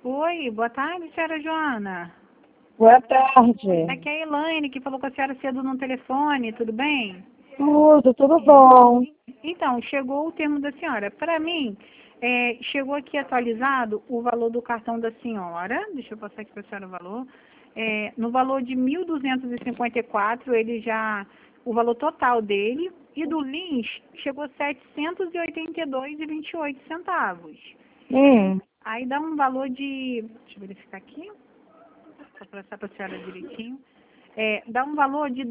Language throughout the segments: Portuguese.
Oi, boa tarde, senhora Joana. Boa tarde. Aqui é a Elaine, que falou com a senhora cedo no telefone, tudo bem? Tudo bom. Então, chegou o termo da senhora. Para mim, chegou aqui atualizado o valor do cartão da senhora. Deixa eu passar aqui para a senhora o valor. No valor de 1.254, ele já, o valor total dele, e do Lins chegou a 782,28 centavos. Aí dá um valor de, deixa eu verificar aqui, só para passar para a senhora direitinho. Dá um valor de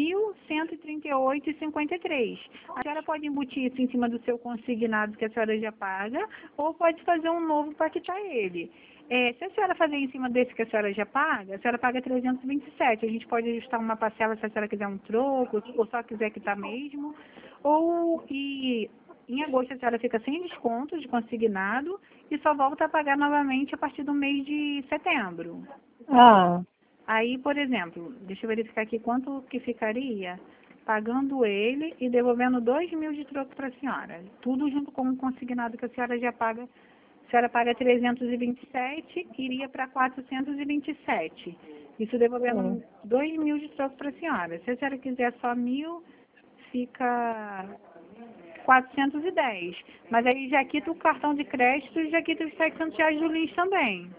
2.138,53. A senhora pode embutir isso em cima do seu consignado que a senhora já paga, ou pode fazer um novo para quitar ele. Se a senhora fazer em cima desse que a senhora já paga, a senhora paga 327. A gente pode ajustar uma parcela se a senhora quiser um troco, ou só quiser quitar mesmo. Em agosto a senhora fica sem desconto de consignado e só volta a pagar novamente a partir do mês de setembro. Aí, por exemplo, deixa eu verificar aqui quanto que ficaria pagando ele e devolvendo 2.000 de troco para a senhora. Tudo junto com o consignado que a senhora já paga. A senhora paga 327, iria para 427. Isso devolvendo 2.000 de troco para a senhora. Se a senhora quiser só 1.000, fica 410. Mas aí já quita o cartão de crédito e já quita os R$ 700 do Lins também.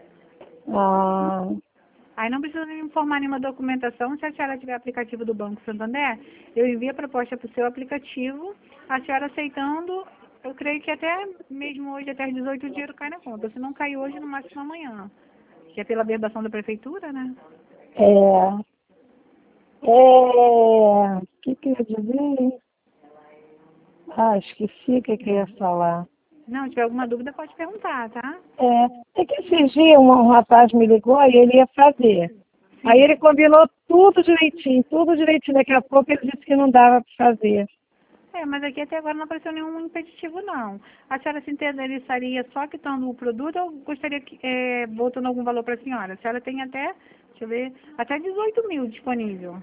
Aí não precisa me informar nenhuma documentação. Se a senhora tiver aplicativo do Banco Santander, eu envio a proposta para o seu aplicativo. A senhora aceitando, eu creio que até mesmo hoje, até às 18, o dinheiro cai na conta. Se não cair hoje, no máximo amanhã. Que é pela verbação da prefeitura, né? O que eu ia dizer? Esqueci o que eu ia falar. Não, se tiver alguma dúvida, pode perguntar, tá? É que esses dias um rapaz me ligou e ele ia fazer. Aí ele combinou tudo direitinho. Daqui a pouco ele disse que não dava para fazer. Mas aqui até agora não apareceu nenhum impeditivo, não. A senhora se interessaria só quitando o produto ou gostaria que, voltando algum valor para a senhora? A senhora tem até, deixa eu ver, até 18.000 disponível.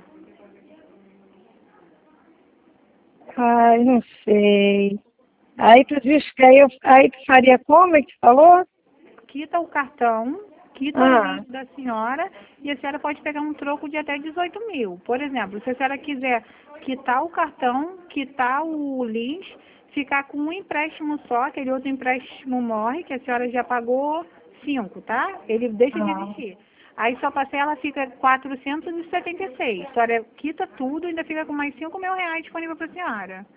Não sei. Aí tu diz que aí tu faria como é que tu falou? Quita o cartão, quita o link da senhora e a senhora pode pegar um troco de até 18.000. Por exemplo, se a senhora quiser quitar o cartão, quitar o link, ficar com um empréstimo só, aquele outro empréstimo morre, que a senhora já pagou 5, tá? Ele deixa de existir. Aí sua parcela fica 476. A senhora quita tudo e ainda fica com mais R$ 5.000 disponível para a senhora.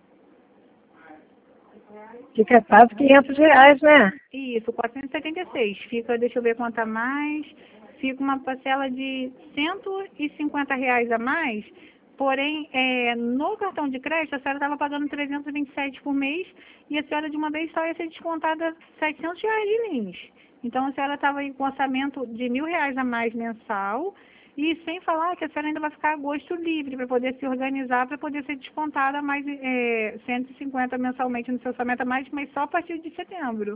Fica quase R$ 500, né? Isso, 476. Fica, deixa eu ver quanto a mais. Fica uma parcela de R$ 150 a mais. Porém, no cartão de crédito, a senhora estava pagando 327 por mês e a senhora de uma vez só ia ser descontada R$ 700 de Lins. Então, a senhora estava com orçamento de R$ 1.000 a mais mensal. E sem falar que a senhora ainda vai ficar agosto livre para poder se organizar, para poder ser descontada mais 150 mensalmente no seu orçamento a mais, mas só a partir de setembro.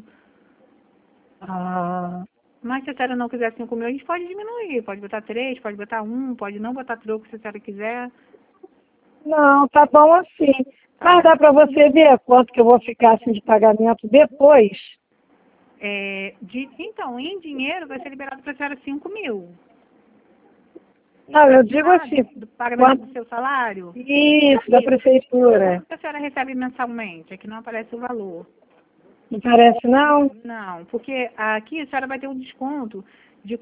Mas se a senhora não quiser 5.000, a gente pode diminuir. Pode botar 3, pode botar 1, pode não botar troco se a senhora quiser. Não, tá bom assim. Mas dá para você ver quanto que eu vou ficar assim de pagamento depois? Então, em dinheiro vai ser liberado para a senhora 5.000. Não, eu digo assim. Do pagamento do seu salário? Isso, da prefeitura. Quanto a senhora recebe mensalmente? Aqui não aparece o valor. Não parece, não? Não, porque aqui a senhora vai ter um desconto de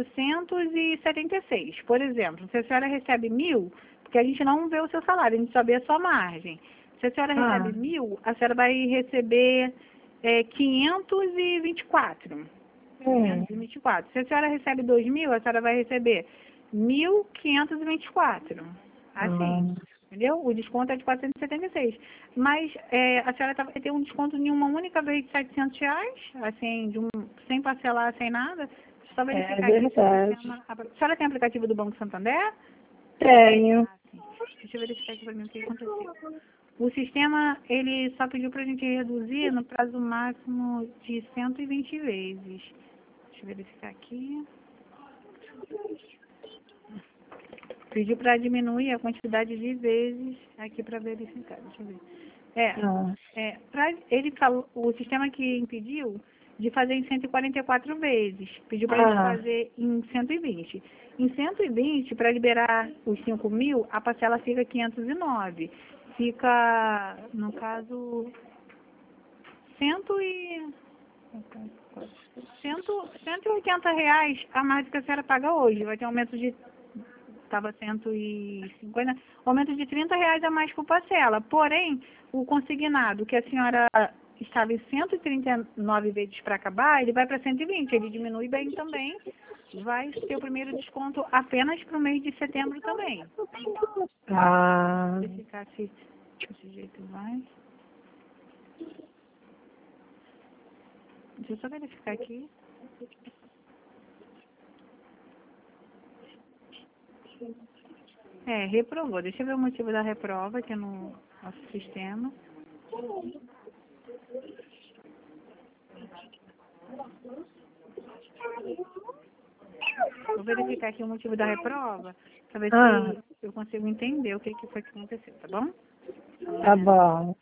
476. Por exemplo, se a senhora recebe 1.000, porque a gente não vê o seu salário, a gente só vê a sua margem. Se a senhora recebe 1.000, a senhora vai receber 524. 524. Se a senhora recebe 2.000, a senhora vai receber 1.524. Assim, entendeu? O desconto é de 476. Mas a senhora vai ter um desconto em uma única vez de R$ 700, assim, sem parcelar, sem nada. Só verificar aqui. A senhora tem aplicativo do Banco Santander? Tenho. Deixa eu verificar aqui para mim o que aconteceu. O sistema, ele só pediu para a gente reduzir no prazo máximo de 120 vezes. Deixa eu verificar aqui. Pediu para diminuir a quantidade de vezes aqui para verificar. Deixa eu ver. Ele falou, o sistema que impediu de fazer em 144 vezes. Pediu para a gente fazer em 120. Em 120, para liberar os 5.000, a parcela fica 509. Fica, no caso, 180 reais a mais do que a senhora paga hoje. Vai ter um aumento de... Estava 150, aumento de 30 reais a mais por parcela. Porém, o consignado que a senhora estava em 139 vezes para acabar, ele vai para 120. Ele diminui bem também. Vai ter o primeiro desconto apenas para o mês de setembro também. Se ficasse desse jeito, vai. Deixa eu só verificar aqui. Reprovou. Deixa eu ver o motivo da reprova aqui no nosso sistema. Vou verificar aqui o motivo da reprova, para ver se eu consigo entender o que foi que aconteceu, tá bom? Tá bom.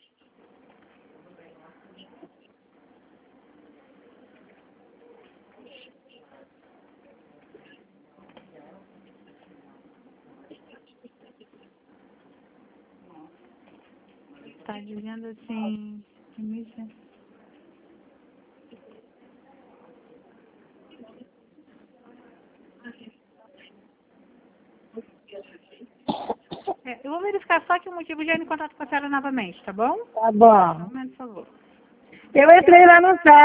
Tá dizendo assim... eu vou verificar só que o motivo já é em contato com a senhora novamente, tá bom? Tá bom. Um momento, por favor. Eu entrei lá no site.